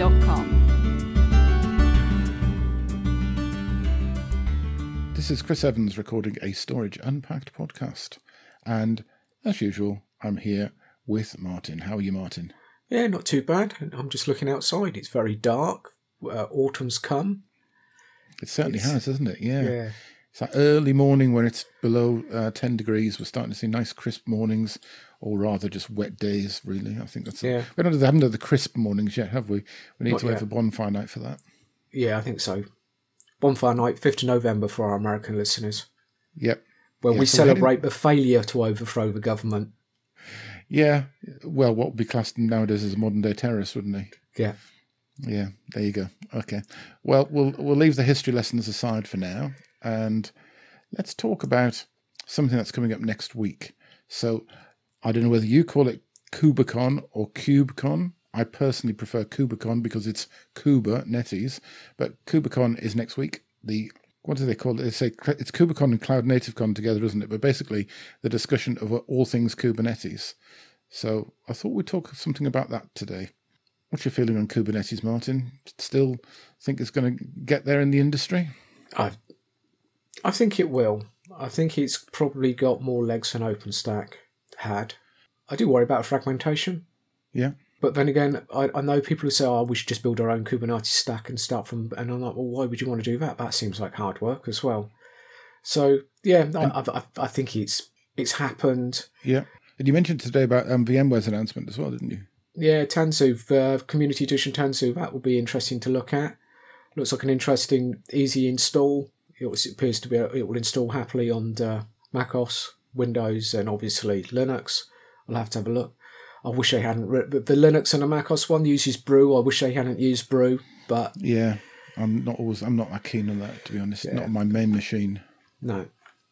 storage-unpacked.com. This is Chris Evans recording a Storage Unpacked podcast. And as usual, I'm here with Martin. How are you, Martin? Yeah, not too bad. I'm just looking outside. It's very dark. Autumn's come. It certainly has, hasn't it? Yeah. It's that early morning when it's below 10 degrees. We're starting to see nice crisp mornings, or rather just wet days, really. I think that's... Yeah. We haven't had the crisp mornings yet, have we? We need Not to wait yet. for bonfire night for that. Yeah, I think so. Bonfire night, 5th of November for our American listeners, Yep. where Yeah, we so celebrate the failure to overthrow the government. Yeah. Well, what would be classed nowadays as a modern-day terrorist, wouldn't he? Yeah. Yeah, there you go. Okay. Well, we'll leave the history lessons aside for now, and let's talk about something that's coming up next week. So, I don't know whether you call it KubeCon or CubeCon. I personally prefer KubeCon because it's Kubernetes, but KubeCon is next week. What do they call it? They say it's KubeCon and Cloud Native Con together, isn't it? But basically, the discussion of all things Kubernetes. So, I thought we'd talk something about that today. What's your feeling on Kubernetes, Martin? Still think it's going to get there in the industry? I think it will. I think it's probably got more legs than OpenStack had. I do worry about fragmentation. Yeah. But then again, I know people who say, oh, we should just build our own Kubernetes stack and start from... And I'm like, well, why would you want to do that? That seems like hard work as well. So, yeah, I think it's happened. Yeah. And you mentioned today about VMware's announcement as well, didn't you? Yeah, Tanzu, Community Edition Tanzu, that will be interesting to look at. Looks like an interesting, easy install. It appears to be it will install happily on macOS, Windows, and obviously Linux. I'll have to have a look. I wish they hadn't. The Linux and the macOS one uses Brew. I wish they hadn't used Brew, but yeah, I'm not that keen on that, to be honest. Yeah. Not on my main machine. No.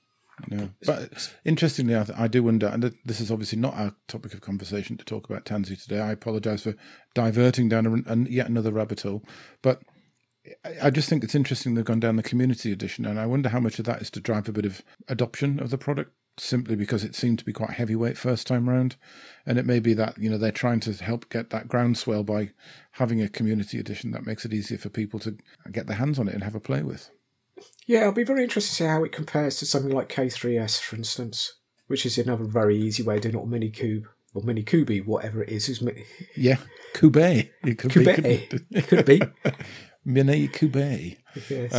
But interestingly, I do wonder, and this is obviously not our topic of conversation to talk about Tanzu today. I apologise for diverting down yet another rabbit hole, but I just think it's interesting they've gone down the community edition, and I wonder how much of that is to drive a bit of adoption of the product, simply because it seemed to be quite heavyweight first time round, and it may be that they're trying to help get that groundswell by having a community edition that makes it easier for people to get their hands on it and have a play with. Yeah, I'll be very interested to see how it compares to something like K3S, for instance, which is another very easy way of doing it, or Minikube, or Minikubi, whatever it is. Yeah, Kube. It could be. Mini Kube. Yes.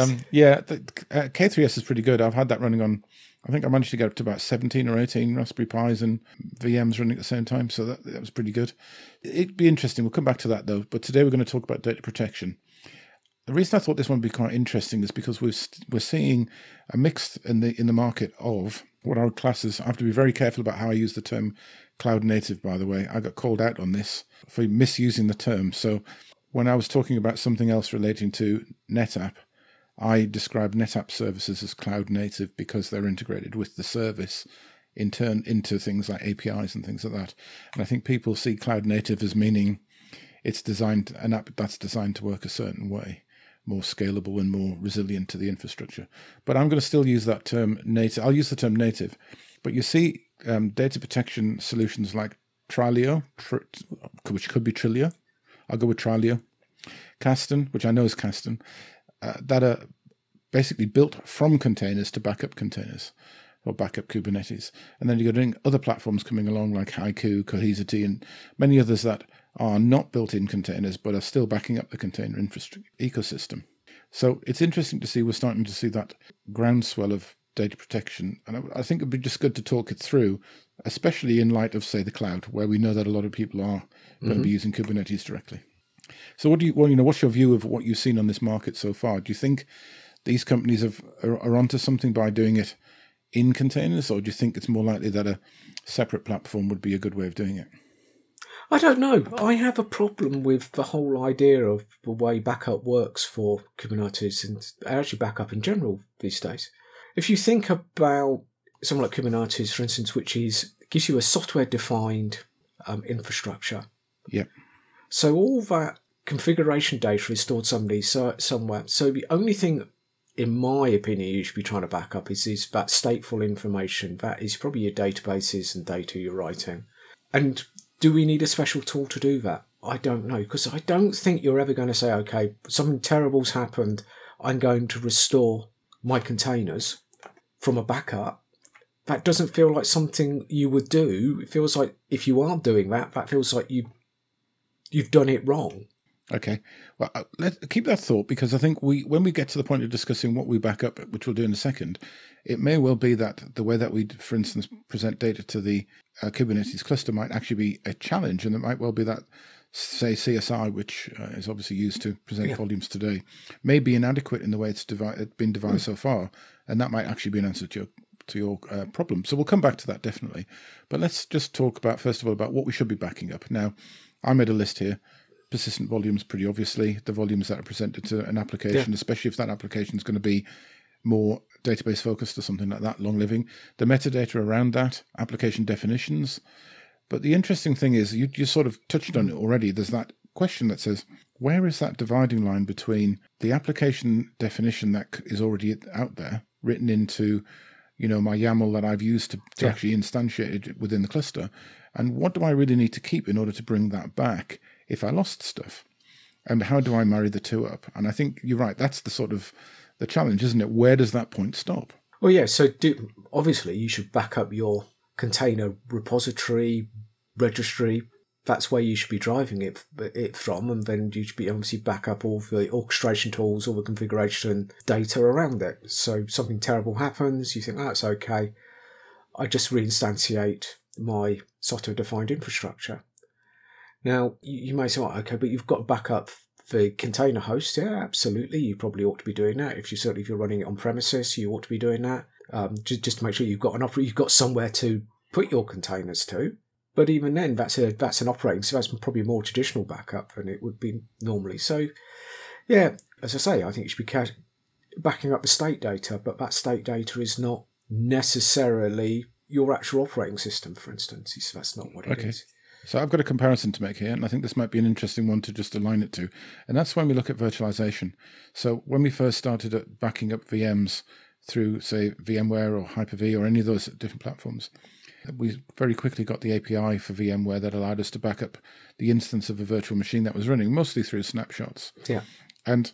K3S is pretty good. I've had that running on, I think I managed to get up to about 17 or 18 Raspberry Pis and VMs running at the same time, so that was pretty good. It'd be interesting. We'll come back to that, though. But today we're going to talk about data protection. The reason I thought this one would be quite interesting is because we're seeing a mix in the market of what I would class as... I have to be very careful about how I use the term cloud native, by the way. I got called out on this for misusing the term. So when I was talking about something else relating to NetApp, I described NetApp services as cloud native because they're integrated with the service in turn into things like APIs and things like that. And I think people see cloud native as meaning it's designed, an app that's designed to work a certain way, more scalable and more resilient to the infrastructure. But I'm going to still use that term native. I'll use the term native. But you see data protection solutions like Tralio, which could be Trilio. I'll go with Tralio. Kasten, which I know is Kasten, that are basically built from containers to backup containers or backup Kubernetes. And then you're getting other platforms coming along like Haiku, Cohesity, and many others that are not built in containers but are still backing up the container infrastructure ecosystem. So it's interesting to see we're starting to see that groundswell of data protection. And I think it'd be just good to talk it through, especially in light of, say, the cloud, where we know that a lot of people are going to be using Kubernetes directly. So what's your view of what you've seen on this market so far? Do you think these companies are onto something by doing it in containers, or do you think it's more likely that a separate platform would be a good way of doing it? I don't know. I have a problem with the whole idea of the way backup works for Kubernetes and actually backup in general these days. If you think about something like Kubernetes, for instance, which gives you a software-defined infrastructure. Yeah. So all that configuration data is stored somewhere. So the only thing, in my opinion, you should be trying to back up is that stateful information. That is probably your databases and data you're writing. And do we need a special tool to do that? I don't know, because I don't think you're ever going to say, okay, something terrible's happened, I'm going to restore my containers from a backup. That doesn't feel like something you would do. It feels like if you are doing that, that feels like you've done it wrong. Okay, well, let's keep that thought, because I think when we get to the point of discussing what we back up, which we'll do in a second, it may well be that the way that we, for instance, present data to the Kubernetes cluster might actually be a challenge, and it might well be that, say, CSI, which is obviously used to present volumes today, may be inadequate in the way it's been devised so far, and that might actually be an answer to your problem. So we'll come back to that definitely, but let's just talk about, first of all, about what we should be backing up. Now, I made a list here. Persistent volumes, pretty obviously, the volumes that are presented to an application, especially if that application is going to be more database focused or something like that, long living. The metadata around that, application definitions. But the interesting thing is, you sort of touched on it already. There's that question that says, where is that dividing line between the application definition that is already out there, written into, my YAML that I've used to actually instantiate it within the cluster, and what do I really need to keep in order to bring that back if I lost stuff? And how do I marry the two up? And I think you're right. That's the sort of the challenge, isn't it? Where does that point stop? Well, yeah. So obviously you should back up your container repository, registry. That's where you should be driving it from. And then you should be obviously back up all the orchestration tools, all the configuration data around it. So something terrible happens, you think, that's okay. I just reinstantiate my software-defined infrastructure. Now, you may say, okay, but you've got to back up the container host. Yeah, absolutely. You probably ought to be doing that. If you're running it on premises, you ought to be doing that. Just to make sure you've got somewhere to put your containers to. But even then, that's an operating, so that's probably a more traditional backup than it would be normally. So, yeah, as I say, I think you should be backing up the state data, but that state data is not necessarily your actual operating system, for instance. So that's not what it is. So I've got a comparison to make here, and I think this might be an interesting one to just align it to. And that's when we look at virtualization. So when we first started at backing up VMs through, say, VMware or Hyper-V or any of those different platforms, we very quickly got the API for VMware that allowed us to back up the instance of a virtual machine that was running, mostly through snapshots. Yeah. And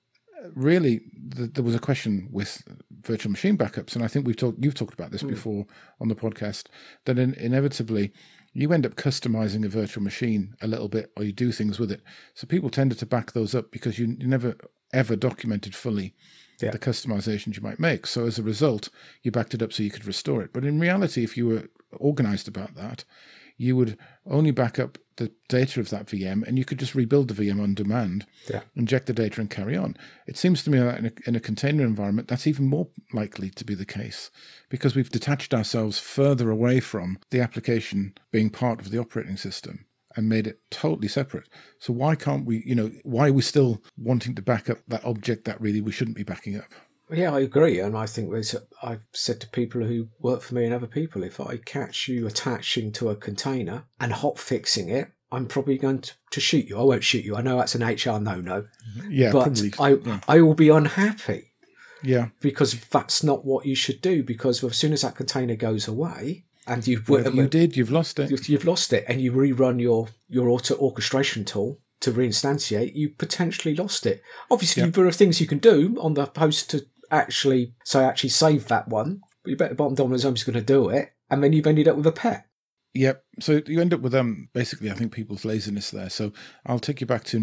really, there was a question with virtual machine backups, and I think you've talked about this before on the podcast, that inevitably you end up customizing a virtual machine a little bit, or you do things with it. So people tended to back those up because you never ever documented fully the customizations you might make. So as a result, you backed it up so you could restore it. But in reality, if you were organized about that, you would only back up the data of that VM, and you could just rebuild the VM on demand, inject the data and carry on. It seems to me that in a container environment, that's even more likely to be the case, because we've detached ourselves further away from the application being part of the operating system and made it totally separate. So why can't we, why are we still wanting to back up that object that really we shouldn't be backing up? Yeah, I agree. And I think I've said to people who work for me and other people, if I catch you attaching to a container and hot fixing it, I'm probably going to shoot you. I won't shoot you. I know that's an HR no-no. Yeah, but I will be unhappy. Yeah. Because that's not what you should do, because as soon as that container goes away, and you've lost it. You've lost it, and you rerun your auto orchestration tool to reinstantiate, you potentially lost it. Obviously, there are things you can do on the host to actually save that one. But you bet the bottom dollar is going to do it, and then you've ended up with a pet. Yep. So you end up with basically, I think, people's laziness there. So I'll take you back to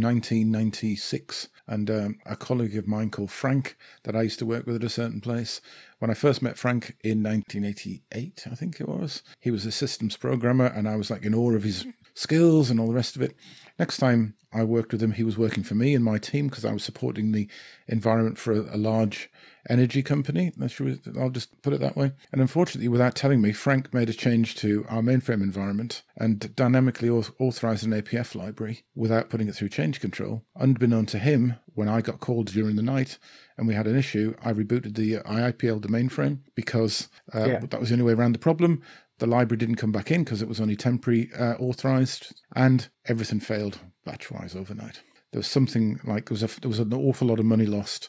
1996, and a colleague of mine called Frank that I used to work with at a certain place. When I first met Frank in 1988, I think it was, he was a systems programmer, and I was like in awe of his skills and all the rest of it. Next time I worked with him, he was working for me and my team because I was supporting the environment for a large energy company. I'll just put it that way. And unfortunately, without telling me, Frank made a change to our mainframe environment and dynamically authorized an APF library without putting it through change control. Unbeknown to him, when I got called during the night and we had an issue, I rebooted the IIPL domain frame because that was the only way around the problem. The library didn't come back in because it was only temporary authorized, and everything failed batch-wise overnight. There was something like there was an awful lot of money lost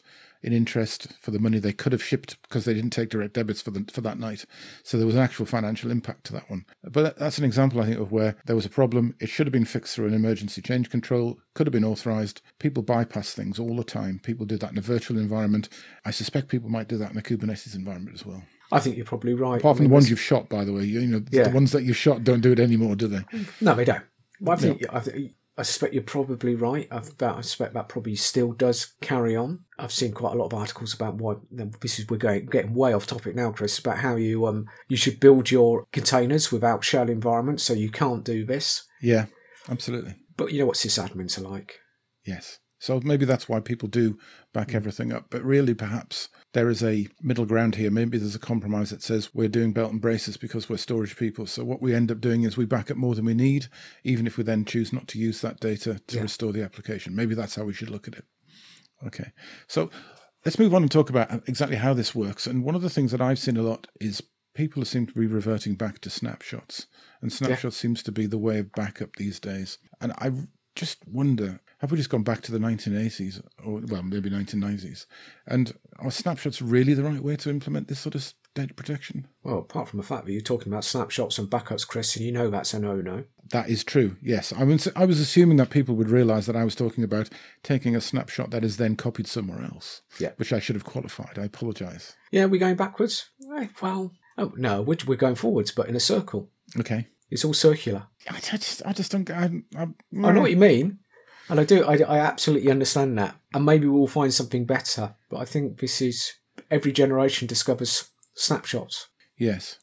in interest for the money they could have shipped because they didn't take direct debits for that night. So there was an actual financial impact to that one. But that's an example, I think, of where there was a problem. It should have been fixed through an emergency change control, could have been authorized. People bypass things all the time. People do that in a virtual environment. I suspect people might do that in a Kubernetes environment as well. I think you're probably right. Apart from the ones you've shot, by the way. The ones that you've shot don't do it anymore, do they? No, they don't. Well, I suspect you're probably right. I suspect that probably still does carry on. I've seen quite a lot of articles about why. We're getting way off topic now, Chris. About how you should build your containers without shell environments, so you can't do this. Yeah, absolutely. But you know what sysadmins are like. Yes. So maybe that's why people do back everything up. But really, perhaps there is a middle ground here. Maybe there's a compromise that says we're doing belt and braces because we're storage people. So what we end up doing is we back up more than we need, even if we then choose not to use that data to restore the application. Maybe that's how we should look at it. Okay. So let's move on and talk about exactly how this works. And one of the things that I've seen a lot is people seem to be reverting back to snapshots. And snapshots seems to be the way of backup these days. And I just wonder, have we just gone back to the 1980s or, well, maybe 1990s? And are snapshots really the right way to implement this sort of data protection? Well, apart from the fact that you're talking about snapshots and backups, Chris, and you know that's a no-no. That is true, yes. I was assuming that people would realise that I was talking about taking a snapshot that is then copied somewhere else, which I should have qualified. I apologise. Yeah, we're going backwards? Well, oh, no, we're going forwards, but in a circle. Okay. It's all circular. I just don't... I know what you mean. And I do. I absolutely understand that. And maybe we'll find something better. But I think this is... Every generation discovers snapshots. Yes.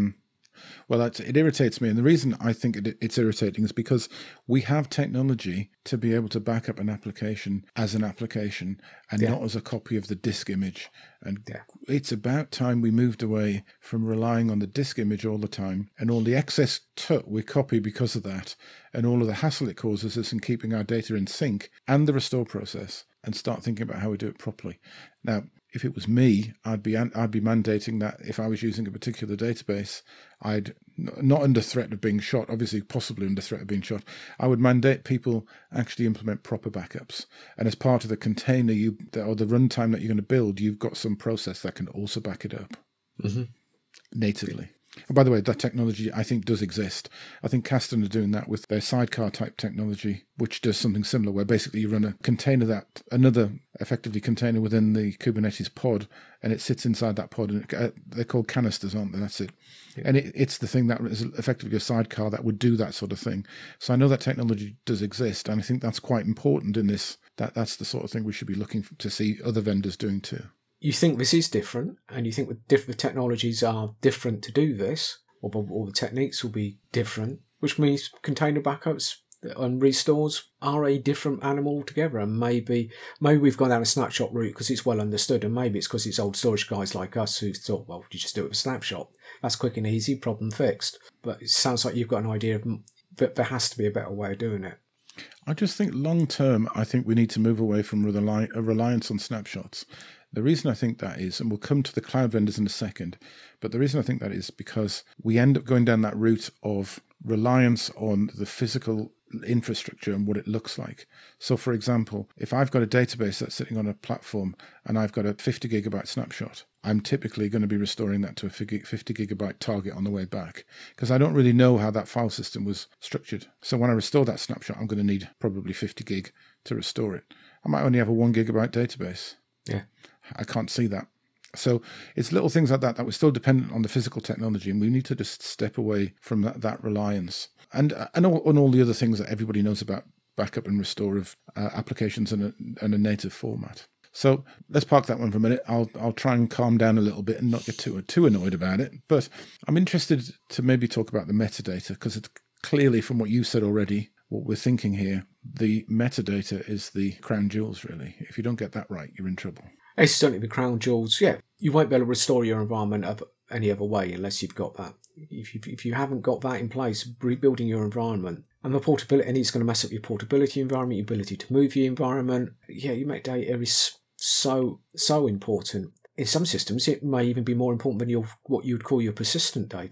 Well, it irritates me. And the reason I think it's irritating is because we have technology to be able to back up an application as an application and not as a copy of the disk image. And it's about time we moved away from relying on the disk image all the time and all the excess we copy because of that and all of the hassle it causes us in keeping our data in sync and the restore process and start thinking about how we do it properly. Now, if it was me, I'd be mandating that if I was using a particular database, I'd not under threat of being shot, obviously possibly under threat of being shot, I would mandate people actually implement proper backups. And as part of the container or the runtime that you're going to build, you've got some process that can also back it up natively. And by the way, that technology, I think, does exist. I think Kasten are doing that with their sidecar type technology, which does something similar, where basically you run a container another effectively container within the Kubernetes pod, and it sits inside that pod. And they're called canisters, aren't they? That's it. Yeah. And it's the thing that is effectively a sidecar that would do that sort of thing. So I know that technology does exist, and I think that's quite important in this. That's the sort of thing we should be looking to see other vendors doing too. You think this is different, and you think the different technologies are different to do this, or the techniques will be different, which means container backups and restores are a different animal altogether. And maybe we've gone down a snapshot route because it's well understood, and maybe it's because it's old storage guys like us who thought, well, you just do it with a snapshot. That's quick and easy, problem fixed. But it sounds like you've got an idea that there has to be a better way of doing it. I just think long term, I think we need to move away from a reliance on snapshots. The reason I think that is, and we'll come to the cloud vendors in a second, but the reason I think that is because we end up going down that route of reliance on the physical infrastructure and what it looks like. So, for example, if I've got a database that's sitting on a platform and I've got a 50 gigabyte snapshot, I'm typically going to be restoring that to a 50 gigabyte target on the way back because I don't really know how that file system was structured. So when I restore that snapshot, I'm going to need probably 50 gig to restore it. I might only have a 1 gigabyte database. Yeah. I can't see that. So it's little things like that we're still dependent on the physical technology, and we need to just step away from that reliance. And all the other things that everybody knows about backup and restore of applications in a native format. So let's park that one for a minute. I'll try and calm down a little bit and not get too annoyed about it. But I'm interested to maybe talk about the metadata because it's clearly from what you said already, what we're thinking here, the metadata is the crown jewels, really. If you don't get that right, you're in trouble. It's certainly the crown jewels. Yeah, you won't be able to restore your environment any other way unless you've got that. If you haven't got that in place, rebuilding your environment and the portability, and it's going to mess up your portability environment, your ability to move your environment. Yeah, your metadata is so important. In some systems, it may even be more important than what you would call your persistent data.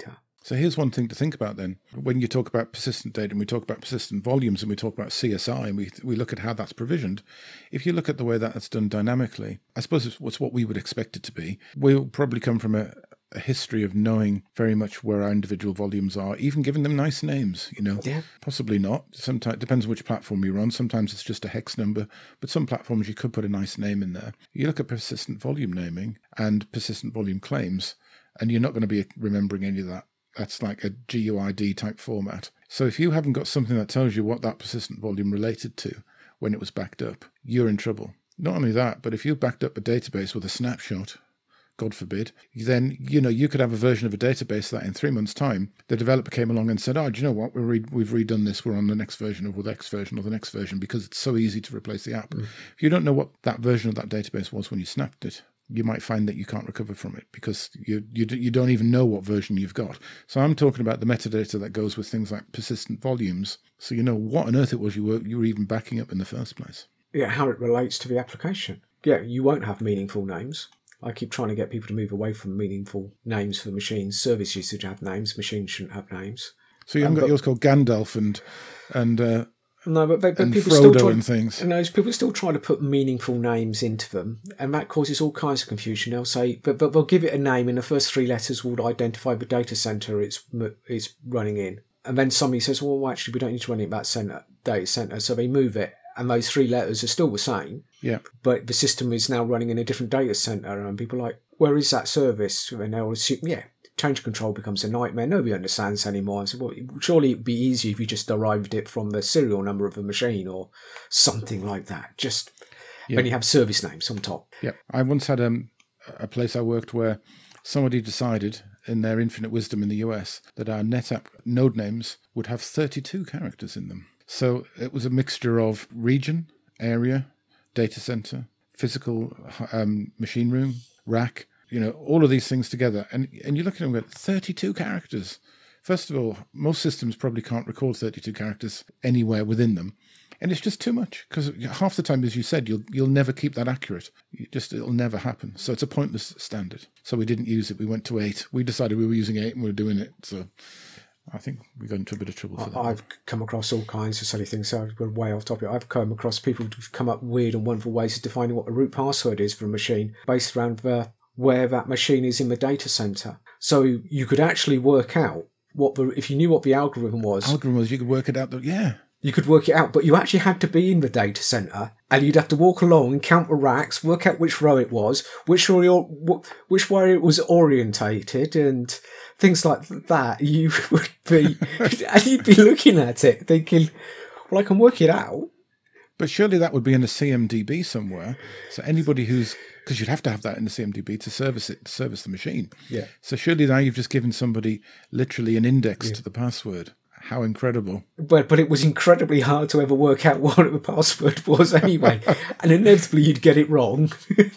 So here's one thing to think about then. When you talk about persistent data and we talk about persistent volumes and we talk about CSI and we look at how that's provisioned, if you look at the way that that's done dynamically, I suppose it's what we would expect it to be. We'll probably come from a history of knowing very much where our individual volumes are, even giving them nice names, Yeah. Possibly not. Sometimes it depends on which platform you're on. Sometimes it's just a hex number, but some platforms you could put a nice name in there. You look at persistent volume naming and persistent volume claims, and you're not going to be remembering any of that. That's like a GUID type format. So if you haven't got something that tells you what that persistent volume related to when it was backed up, you're in trouble. Not only that, but if you backed up a database with a snapshot, God forbid, then, you could have a version of a database that in 3 months' time, the developer came along and said, do you know what, we've redone this, we're on the next version or the next version or the next version, because it's so easy to replace the app. If you don't know what that version of that database was when you snapped it, you might find that you can't recover from it because you don't even know what version you've got. So I'm talking about the metadata that goes with things like persistent volumes, so you know what on earth it was you were even backing up in the first place. Yeah, how it relates to the application. Yeah, you won't have meaningful names. I keep trying to get people to move away from meaningful names for machines. Service usage have names. Machines shouldn't have names. So you haven't got yours called Gandalf and no, but and people Frodo still try, and things. People still try to put meaningful names into them, and that causes all kinds of confusion. They'll say, but they'll give it a name, and the first 3 letters will identify the data center it's running in. And then somebody says, well, actually, we don't need to run it at that data center, so they move it, and those 3 letters are still the same. Yeah. But the system is now running in a different data center, and people are like, where is that service? And they'll assume, change control becomes a nightmare. Nobody understands anymore. I said, well, surely it'd be easier if you just derived it from the serial number of the machine or something like that. Then you have service names on top. Yeah. I once had a place I worked where somebody decided, in their infinite wisdom in the US, that our NetApp node names would have 32 characters in them. So it was a mixture of region, area, data center, physical machine room, rack, all of these things together. And you look at them and go, 32 characters. First of all, most systems probably can't record 32 characters anywhere within them. And it's just too much, because half the time, as you said, you'll never keep that accurate. It'll never happen. So it's a pointless standard. So we didn't use it. We went to 8. We decided we were using 8 and we were doing it. So I think we got into a bit of trouble for that. I've come across all kinds of silly things, so we're way off topic. I've come across people who've come up with weird and wonderful ways of defining what the root password is for a machine based around where that machine is in the data center. So you could actually work out if you knew what the algorithm was. You could work it out. You could work it out, but you actually had to be in the data center, and you'd have to walk along and count the racks, work out which row it was, which way it was orientated, and things like that. You would be, and you'd be looking at it, thinking, "Well, I can work it out." But surely that would be in a CMDB somewhere. So anybody because you'd have to have that in the CMDB to service the machine. Yeah. So surely now you've just given somebody literally an index to the password. How incredible. But it was incredibly hard to ever work out what the password was anyway. And inevitably you'd get it wrong.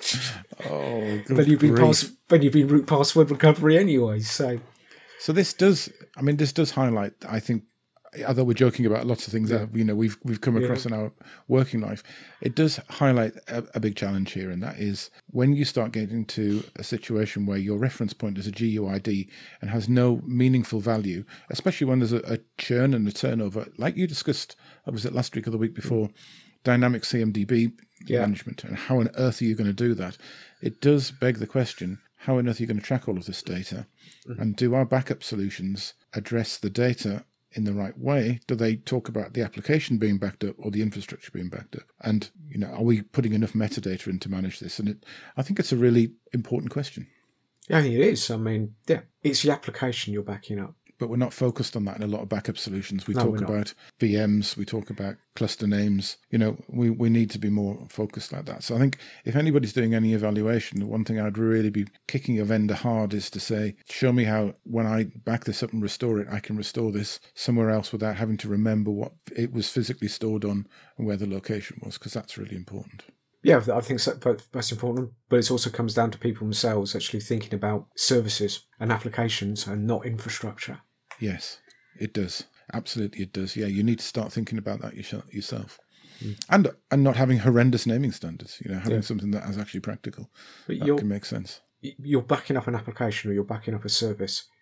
Oh, good grief. Then you've been root password recovery anyway. So this does highlight, I think, although we're joking about lots of things that we've come across in our working life, it does highlight a big challenge here, and that is when you start getting to a situation where your reference point is a GUID and has no meaningful value, especially when there's a churn and a turnover, like you discussed, was it last week or the week before, dynamic CMDB management, and how on earth are you going to do that? It does beg the question, how on earth are you going to track all of this data? Mm-hmm. And do our backup solutions address the data in the right way? Do they talk about the application being backed up or the infrastructure being backed up? And, are we putting enough metadata in to manage this? And I think it's a really important question. Yeah, I think it is. I mean, it's the application you're backing up. But we're not focused on that in a lot of backup solutions. We talk about VMs, we talk about cluster names. We need to be more focused like that. So I think if anybody's doing any evaluation, the one thing I'd really be kicking a vendor hard is to say, show me how when I back this up and restore it, I can restore this somewhere else without having to remember what it was physically stored on and where the location was, because that's really important. Yeah, I think that's important, but it also comes down to people themselves actually thinking about services and applications and not infrastructure. Yes, it does. Absolutely, it does. Yeah, you need to start thinking about that yourself. And not having horrendous naming standards, having something that is actually practical. That can make sense. You're backing up an application or you're backing up a service.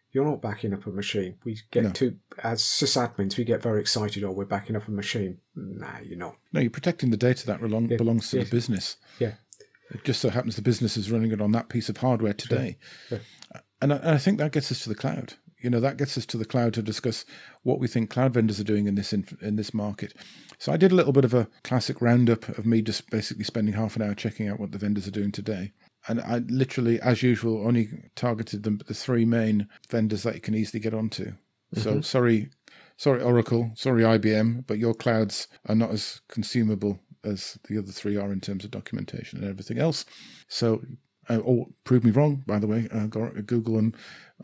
You're not backing up a machine. We get as sysadmins, we get very excited. Oh, we're backing up a machine. Nah, you're not. No, you're protecting the data that belongs to the business. Yeah. It just so happens the business is running it on that piece of hardware today. Yeah. And I think that gets us to the cloud. That gets us to the cloud to discuss what we think cloud vendors are doing in this market. So I did a little bit of a classic roundup of me just basically spending half an hour checking out what the vendors are doing today. And I literally, as usual, only targeted the three main vendors that you can easily get onto. Mm-hmm. So sorry Oracle, sorry IBM, but your clouds are not as consumable as the other three are in terms of documentation and everything else. So, prove me wrong, by the way, Google and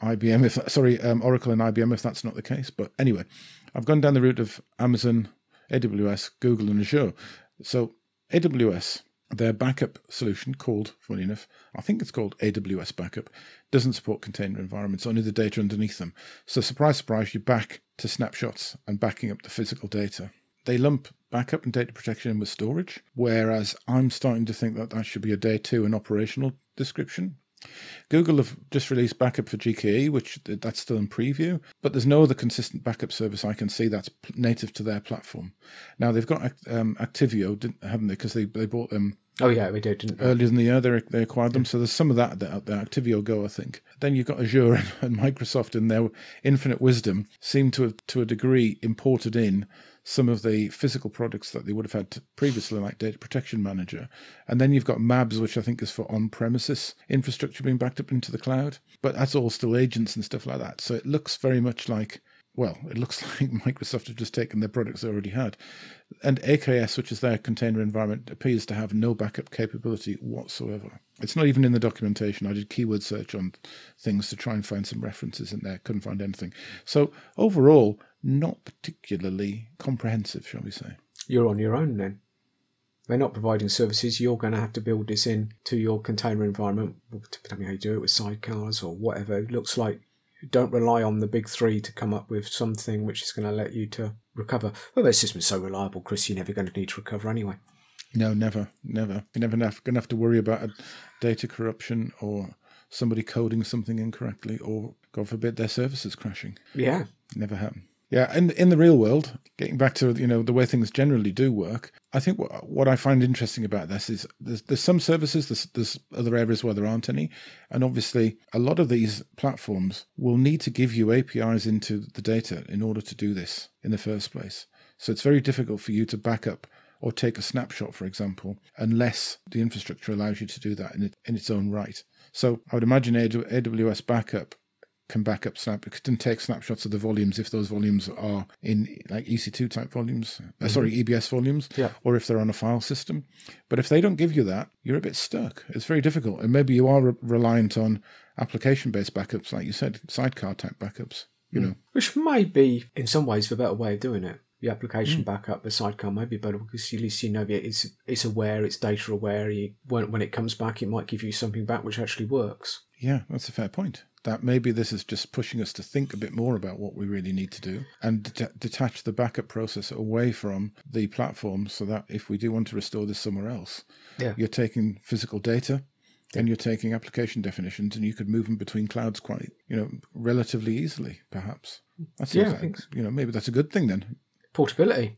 IBM, Oracle and IBM if that's not the case. But anyway, I've gone down the route of Amazon, AWS, Google and Azure. So AWS, their backup solution called, funny enough, I think it's called AWS Backup, doesn't support container environments, only the data underneath them. So surprise, surprise, you're back to snapshots and backing up the physical data. They lump backup and data protection in with storage, whereas I'm starting to think that should be a day two and operational description. Google have just released backup for GKE, which that's still in preview, but there's no other consistent backup service I can see that's native to their platform. Now, they've got Activio, haven't they? Because they bought them. Oh, yeah, we did, didn't they? Earlier in the year, they acquired them, so there's some of that out there, Activio Go, I think. Then you've got Azure and Microsoft in their infinite wisdom seem to have, to a degree, imported in some of the physical products that they would have had previously, like Data Protection Manager. And then you've got MABS, which I think is for on-premises infrastructure being backed up into the cloud. But that's all still agents and stuff like that. So it looks very much like, it looks like Microsoft have just taken their products they already had. And AKS, which is their container environment, appears to have no backup capability whatsoever. It's not even in the documentation. I did keyword search on things to try and find some references in there. Couldn't find anything. So overall, not particularly comprehensive, shall we say. You're on your own then. They're not providing services. You're going to have to build this in to your container environment. Depending on how you do it with sidecars or whatever. It looks like don't rely on the big three to come up with something which is going to let you to recover. Well, their system's so reliable, Chris, you're never going to need to recover anyway. No, never. You're never going to have to worry about a data corruption or somebody coding something incorrectly or, God forbid, their services crashing. Yeah. Never happen. Yeah, and in the real world, getting back to the way things generally do work, I think what I find interesting about this is there's some services, there's other areas where there aren't any, and obviously a lot of these platforms will need to give you APIs into the data in order to do this in the first place. So it's very difficult for you to back up or take a snapshot, for example, unless the infrastructure allows you to do that in its own right. So I would imagine AWS Backup can back up it can take snapshots of the volumes if those volumes are in like EC2 type volumes, EBS volumes, or if they're on a file system. But if they don't give you that, you're a bit stuck. It's very difficult. And maybe you are reliant on application-based backups, like you said, sidecar type backups, Which may be, in some ways, the better way of doing it. The application backup, the sidecar may be better because at least it's aware, it's data aware. When it comes back, it might give you something back which actually works. Yeah, that's a fair point. That maybe this is just pushing us to think a bit more about what we really need to do and detach the backup process away from the platform so that if we do want to restore this somewhere else, you're taking physical data and you're taking application definitions and you could move them between clouds quite, relatively easily, perhaps. I think maybe that's a good thing then. Portability.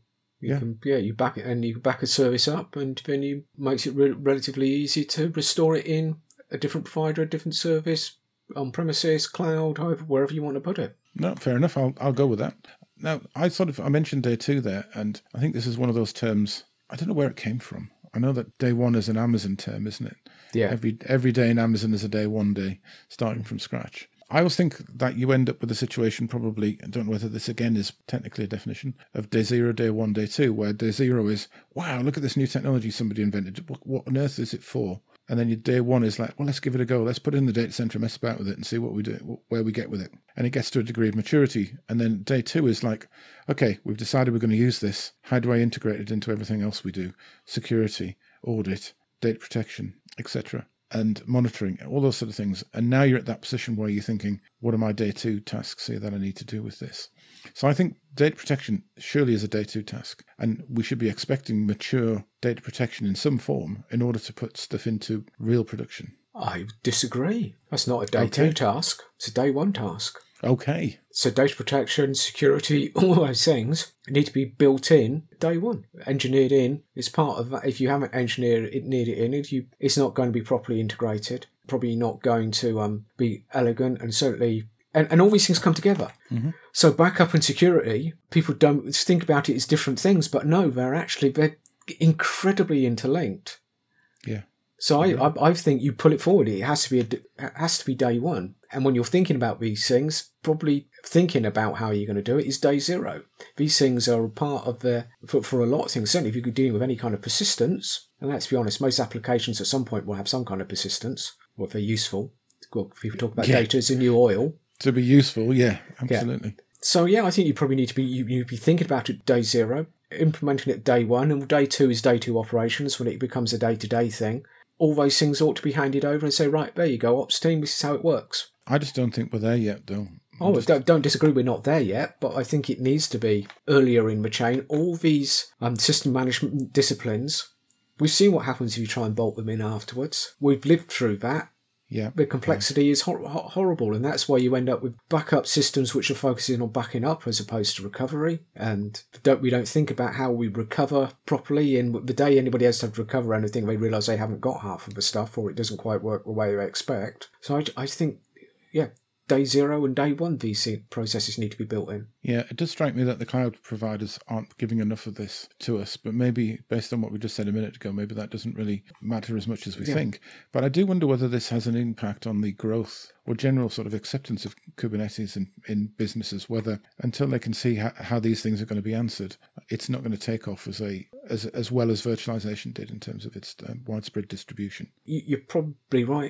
You back it and you back a service up and then you makes it relatively easy to restore it in a different provider, a different service, on premises, cloud, however, wherever you want to put it. No, fair enough. I'll go with that. Now, I mentioned day two there, and I think this is one of those terms. I don't know where it came from. I know that day one is an Amazon term, isn't it? Yeah. Every day in Amazon is a day one day, starting from scratch. I always think that you end up with a situation probably, I don't know whether this again is technically a definition, of day zero, day one, day two, where day zero is, wow, look at this new technology somebody invented. What on earth is it for? And then your day one is like, well, let's give it a go. Let's put it in the data center and mess about with it and see what we do, where we get with it. And it gets to a degree of maturity. And then day two is like, okay, we've decided we're going to use this. How do I integrate it into everything else we do? Security, audit, data protection, etc. and monitoring, all those sort of things. And now you're at that position where you're thinking, what are my day two tasks here that I need to do with this? So I think data protection surely is a day two task. And we should be expecting mature data protection in some form in order to put stuff into real production. I disagree. That's not a day two task. It's a day one task. Okay. So data protection, security, all those things need to be built in day one, engineered in. It's part of that. If you haven't engineered it in, it's not going to be properly integrated, probably not going to be elegant, and certainly, and all these things come together. Mm-hmm. So backup and security, people don't think about it as different things, but no, they're incredibly interlinked. Yeah. So I think you pull it forward. It has to be day one. And when you're thinking about these things, probably thinking about how you're going to do it is day zero. These things are a part of for a lot of things. Certainly, if you're dealing with any kind of persistence, and let's be honest, most applications at some point will have some kind of persistence, or if they're useful. People talk about data as a new oil. To be useful, yeah, absolutely. Yeah. So I think you probably need to be thinking about it day zero, implementing it day one, and day two is day two operations when it becomes a day-to-day thing. All those things ought to be handed over and say, right, there you go, ops team, this is how it works. I just don't think we're there yet, though. Don't disagree, we're not there yet, but I think it needs to be earlier in the chain. All these system management disciplines, we've seen what happens if you try and bolt them in afterwards. We've lived through that. Yeah, the complexity is horrible, and that's why you end up with backup systems which are focusing on backing up as opposed to recovery. And we don't think about how we recover properly. And the day anybody has to recover anything, they realise they haven't got half of the stuff, or it doesn't quite work the way they expect. So I think, day zero and day one, these processes need to be built in. Yeah, it does strike me that the cloud providers aren't giving enough of this to us, but maybe based on what we just said a minute ago, maybe that doesn't really matter as much as we think. But I do wonder whether this has an impact on the growth or general sort of acceptance of Kubernetes in businesses, whether until they can see how these things are going to be answered, it's not going to take off as well as virtualization did in terms of its widespread distribution. You're probably right.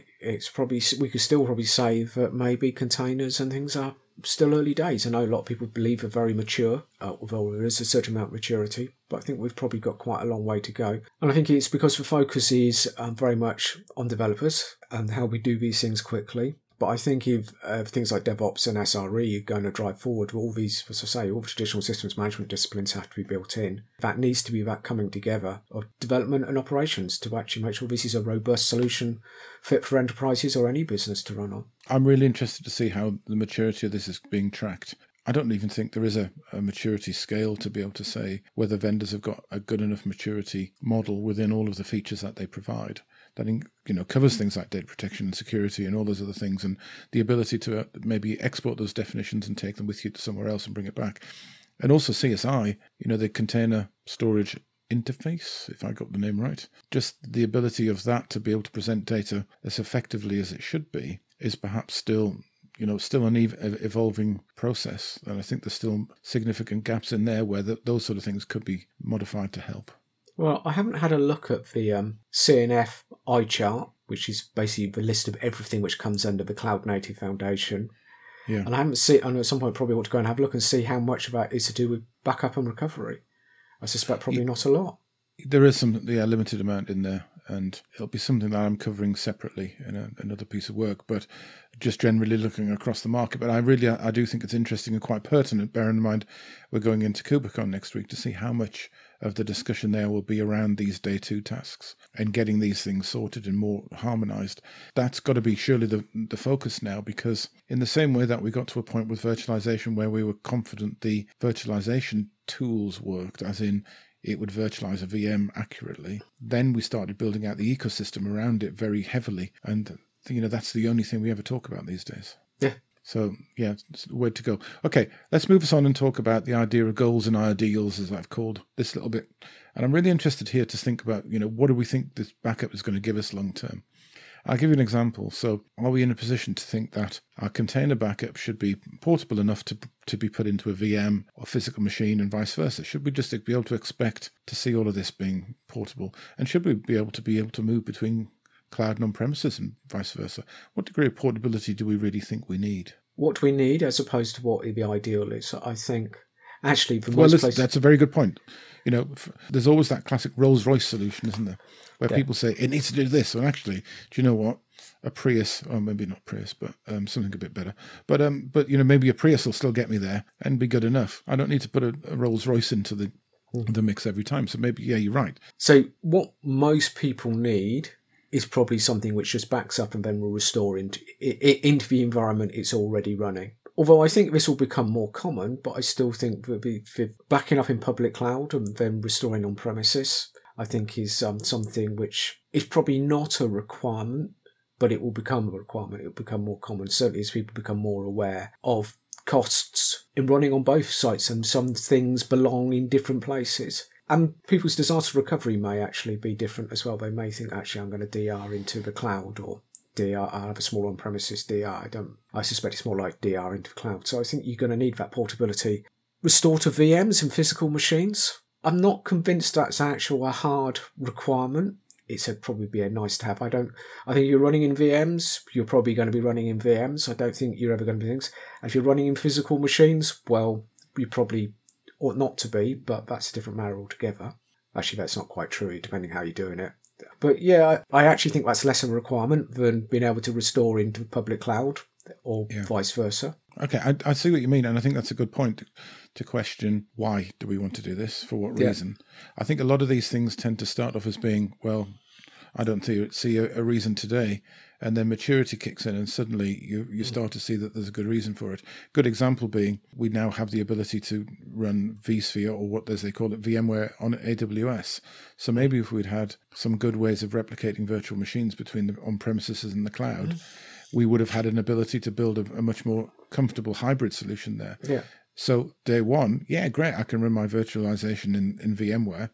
We could still probably say that maybe containers and things are still early days. I know a lot of people believe are very mature, although there is a certain amount of maturity, but I think we've probably got quite a long way to go. And I think it's because the focus is very much on developers and how we do these things quickly. But I think if things like DevOps and SRE are going to drive forward, all these, as I say, all the traditional systems management disciplines have to be built in. That needs to be that coming together of development and operations to actually make sure this is a robust solution fit for enterprises or any business to run on. I'm really interested to see how the maturity of this is being tracked. I don't even think there is a maturity scale to be able to say whether vendors have got a good enough maturity model within all of the features that they provide. That covers things like data protection and security and all those other things, and the ability to maybe export those definitions and take them with you to somewhere else and bring it back. And also CSI, the container storage interface, if I got the name right. Just the ability of that to be able to present data as effectively as it should be is perhaps still an evolving process. And I think there's still significant gaps in there where those sort of things could be modified to help. Well, I haven't had a look at the CNF eye chart, which is basically the list of everything which comes under the Cloud Native Foundation. Yeah. And I haven't seen, I know at some point probably ought to go and have a look and see how much of that is to do with backup and recovery. I suspect probably not a lot. There is some limited amount in there, and it'll be something that I'm covering separately in another piece of work, but just generally looking across the market. But I do think it's interesting and quite pertinent, bearing in mind we're going into KubeCon next week to see how much of the discussion there will be around these day two tasks and getting these things sorted and more harmonized. That's got to be surely the focus now, because in the same way that we got to a point with virtualization where we were confident the virtualization tools worked, as in it would virtualize a VM accurately, then we started building out the ecosystem around it very heavily. And that's the only thing we ever talk about these days. Yeah. So, it's the way to go. Okay, let's move us on and talk about the idea of goals and ideals, as I've called this little bit. And I'm really interested here to think about, what do we think this backup is going to give us long term? I'll give you an example. So, are we in a position to think that our container backup should be portable enough to be put into a VM or physical machine and vice versa? Should we just be able to expect to see all of this being portable? And should we be able to move between cloud and on-premises and vice versa? What degree of portability do we really think we need? What we need as opposed to what the ideal is, I think. Actually, for most places... that's a very good point. There's always that classic Rolls-Royce solution, isn't there? Where people say, it needs to do this. And actually, do you know what? A Prius, or maybe not Prius, but something a bit better. But maybe a Prius will still get me there and be good enough. I don't need to put a Rolls-Royce into the mix every time. So maybe, you're right. So what most people need is probably something which just backs up and then will restore into the environment it's already running. Although I think this will become more common, but I still think that backing up in public cloud and then restoring on premises, I think is something which is probably not a requirement, but it will become a requirement. It will become more common, certainly as people become more aware of costs in running on both sites, and some things belong in different places. And people's disaster recovery may actually be different as well. They may think, actually, I'm going to DR into the cloud, or DR, I have a small on-premises DR. I suspect it's more like DR into the cloud. So I think you're going to need that portability. Restore to VMs and physical machines. I'm not convinced that's actually a hard requirement. It's probably be a nice to have. I think you're running in VMs, you're probably going to be running in VMs. I don't think you're ever going to be things. And if you're running in physical machines, well, you probably ought not to be, but that's a different matter altogether. Actually, that's not quite true, depending how you're doing it. But yeah, I actually think that's less of a requirement than being able to restore into public cloud, or vice versa. Okay, I see what you mean, and I think that's a good point to question, why do we want to do this? For what reason? I think a lot of these things tend to start off as being, well, I don't see a reason today, and then maturity kicks in, and suddenly you start to see that there's a good reason for it. Good example being, we now have the ability to run vSphere, or what as they call it, VMware, on AWS. So maybe if we'd had some good ways of replicating virtual machines between the on-premises and the cloud, we would have had an ability to build a much more comfortable hybrid solution there. Yeah. So day one, great, I can run my virtualization in VMware,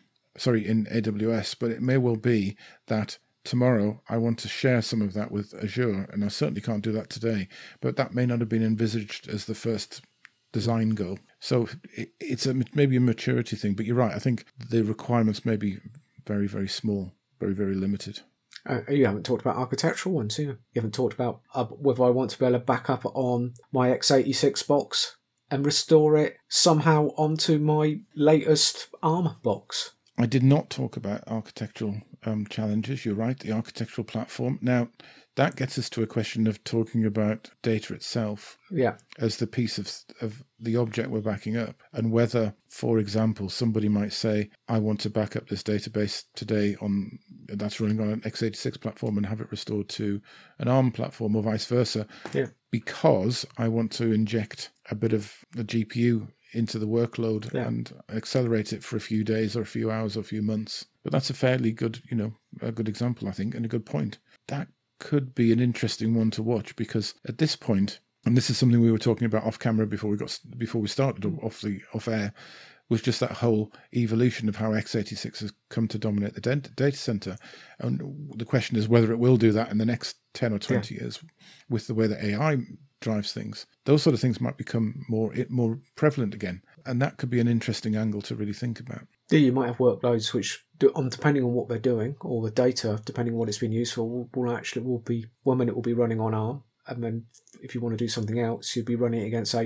in AWS, but it may well be that tomorrow I want to share some of that with Azure, and I certainly can't do that today, but that may not have been envisaged as the first design goal. So it's maybe a maturity thing, but you're right. I think the requirements may be very, very small, very, very limited. You haven't talked about architectural ones, you haven't talked about whether I want to be able to back up on my x86 box and restore it somehow onto my latest ARM box. I did not talk about architectural challenges. You're right, the architectural platform. Now, that gets us to a question of talking about data itself as the piece of the object we're backing up, and whether, for example, somebody might say, I want to back up this database today that's running on an x86 platform and have it restored to an ARM platform, or vice versa, because I want to inject a bit of the GPU into the workload and accelerate it for a few days or a few hours or a few months. But that's a fairly good, a good example, I think, and a good point. That could be an interesting one to watch, because at this point, and this is something we were talking about off camera before we started off air, was just that whole evolution of how x86 has come to dominate the data center. And the question is whether it will do that in the next 10 or 20 years with the way that AI drives things. Those sort of things might become more prevalent again. And that could be an interesting angle to really think about. Yeah, you might have workloads which, depending on what they're doing, or the data, depending on what it's been used for, will be 1 minute will be running on ARM, and then if you want to do something else, you'd be running it against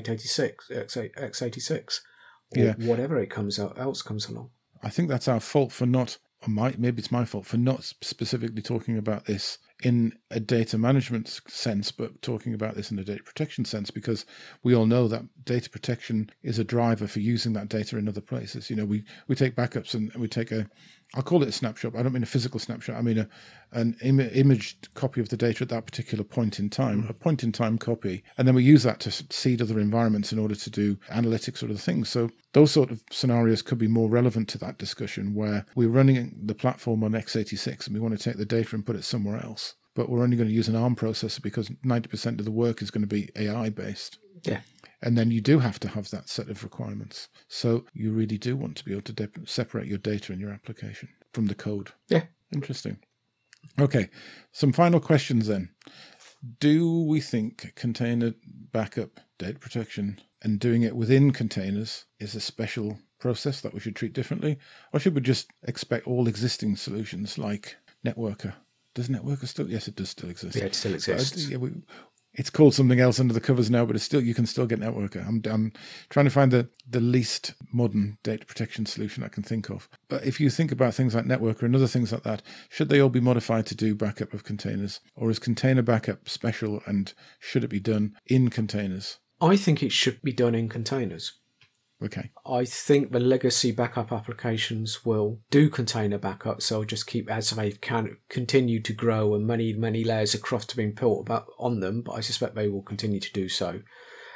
x86, or whatever else comes along. I think that's our fault for not, maybe it's my fault for not specifically talking about this in a data management sense, but talking about this in a data protection sense, because we all know that data protection is a driver for using that data in other places. We take backups and we take I'll call it a snapshot. I don't mean a physical snapshot. I mean an imaged copy of the data at that particular point in time, a point in time copy. And then we use that to seed other environments in order to do analytics sort of things. So those sort of scenarios could be more relevant to that discussion, where we're running the platform on x86 and we want to take the data and put it somewhere else. But we're only going to use an ARM processor because 90% of the work is going to be AI based. Yeah. And then you do have to have that set of requirements. So you really do want to be able to separate your data in your application from the code. Yeah. Interesting. Okay. Some final questions then. Do we think container backup, data protection, and doing it within containers is a special process that we should treat differently? Or should we just expect all existing solutions like Networker? Does Networker still? Yes, it does still exist. Yeah, it still exists. It's called something else under the covers now, but it's still, you can still get Networker. I'm trying to find the least modern data protection solution I can think of. But if you think about things like Networker and other things like that, should they all be modified to do backup of containers? Or is container backup special, and should it be done in containers? I think it should be done in containers. Okay. I think the legacy backup applications will do container backup, so just keep as they can continue to grow and many layers of craft being built on them, but I suspect they will continue to do so.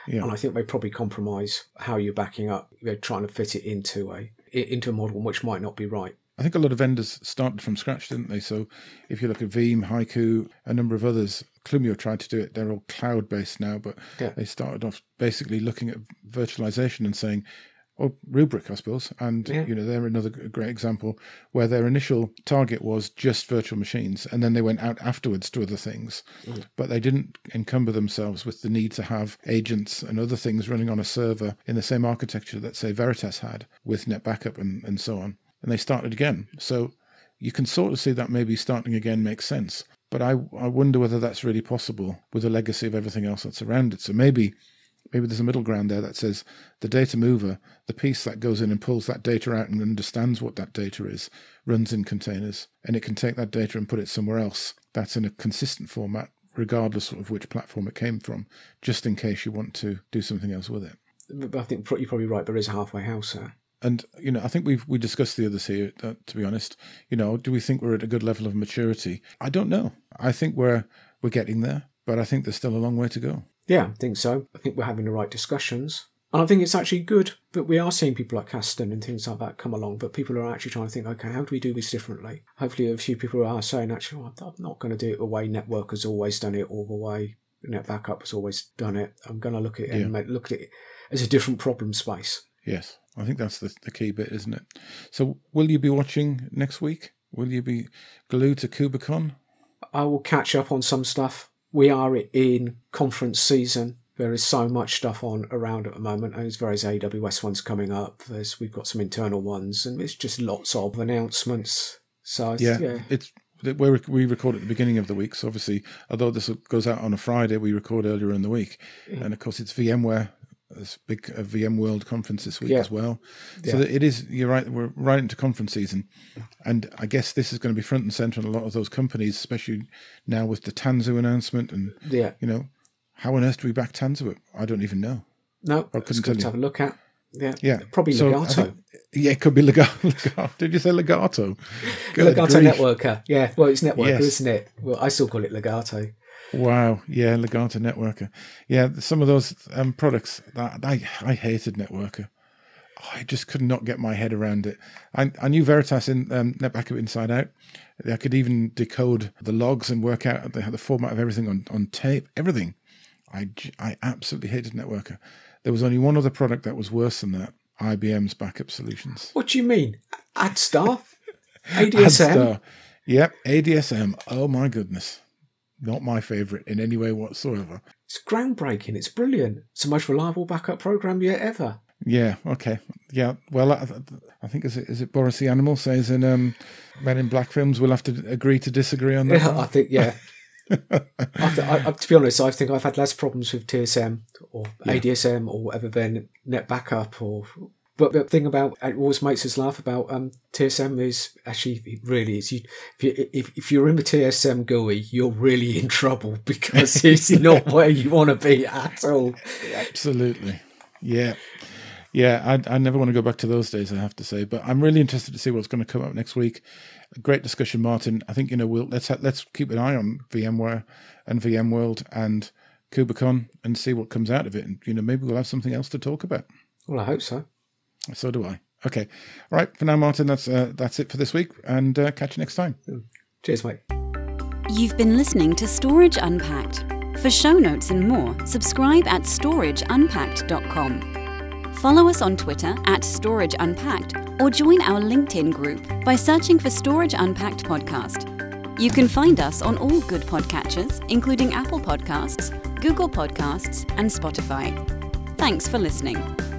Yeah. And I think they probably compromise how you're backing up. They're trying to fit it into a model which might not be right. I think a lot of vendors started from scratch, didn't they? So if you look at Veeam, Haiku, a number of others, Clumio tried to do it. They're all cloud-based now, but they started off basically looking at virtualization and saying, or Rubrik, I suppose. And, they're another great example where their initial target was just virtual machines. And then they went out afterwards to other things. But they didn't encumber themselves with the need to have agents and other things running on a server in the same architecture that, say, Veritas had with NetBackup and so on. And they started again. So you can sort of see that maybe starting again makes sense. But I wonder whether that's really possible with the legacy of everything else that's around it. So maybe there's a middle ground there that says the data mover, the piece that goes in and pulls that data out and understands what that data is, runs in containers, and it can take that data and put it somewhere else. That's in a consistent format, regardless of which platform it came from, just in case you want to do something else with it. But I think you're probably right. There is a halfway house there. And, I think we discussed the others here, to be honest. Do we think we're at a good level of maturity? I don't know. I think we're getting there, but I think there's still a long way to go. Yeah, I think so. I think we're having the right discussions. And I think it's actually good that we are seeing people like Kasten and things like that come along, but people are actually trying to think, okay, how do we do this differently? Hopefully a few people are saying, actually, I'm not going to do it the way Network has always done it or the way NetBackup has always done it. I'm going to look at it and look at it as a different problem space. Yes, I think that's the key bit, isn't it? So will you be watching next week? Will you be glued to KubeCon? I will catch up on some stuff. We are in conference season. There is so much stuff on around at the moment. There's various AWS ones coming up. We've got some internal ones, and it's just lots of announcements. So we record at the beginning of the week. So obviously, although this goes out on a Friday, we record earlier in the week. Yeah. And of course, it's VMware. There's a big VMworld conference this week as well. So it is, you're right, we're right into conference season. And I guess this is going to be front and center in a lot of those companies, especially now with the Tanzu announcement. And, how on earth do we back Tanzu? I don't even know. No, it's good to have a look at. Yeah. Probably Legato. It could be Legato. Did you say Legato? Legato Networker. Yeah, well, it's Networker, isn't it? Well, I still call it Legato. Wow, yeah, Legato Networker. Yeah, some of those products, I hated Networker. I just could not get my head around it. I knew Veritas in NetBackup inside out. I could even decode the logs and work out the format of everything on tape, everything. I absolutely hated Networker. There was only one other product that was worse than that, IBM's backup solutions. What do you mean? AdStar? ADSM? AdStar. Yep, ADSM. Oh my goodness. Not my favourite in any way whatsoever. It's groundbreaking. It's brilliant. It's the most reliable backup program yet ever. Yeah, okay. Yeah, well, I think, is it Boris the Animal says in Men in Black films, we'll have to agree to disagree on that. Yeah, I think, to be honest, I think I've had less problems with TSM or ADSM or whatever than NetBackup But the thing about it always makes us laugh about TSM is actually it really is if you're in the TSM GUI, you're really in trouble because it's not where you want to be at all. Absolutely, yeah. I never want to go back to those days, I have to say. But I'm really interested to see what's going to come up next week. A great discussion, Martin. I think let's keep an eye on VMware and VMworld and KubeCon and see what comes out of it. And maybe we'll have something else to talk about. Well, I hope so. So do I. Okay. All right. For now, Martin, that's it for this week, and catch you next time. Cheers, mate. You've been listening to Storage Unpacked. For show notes and more, subscribe at storageunpacked.com. Follow us on Twitter at Storage Unpacked or join our LinkedIn group by searching for Storage Unpacked Podcast. You can find us on all good podcatchers, including Apple Podcasts, Google Podcasts, and Spotify. Thanks for listening.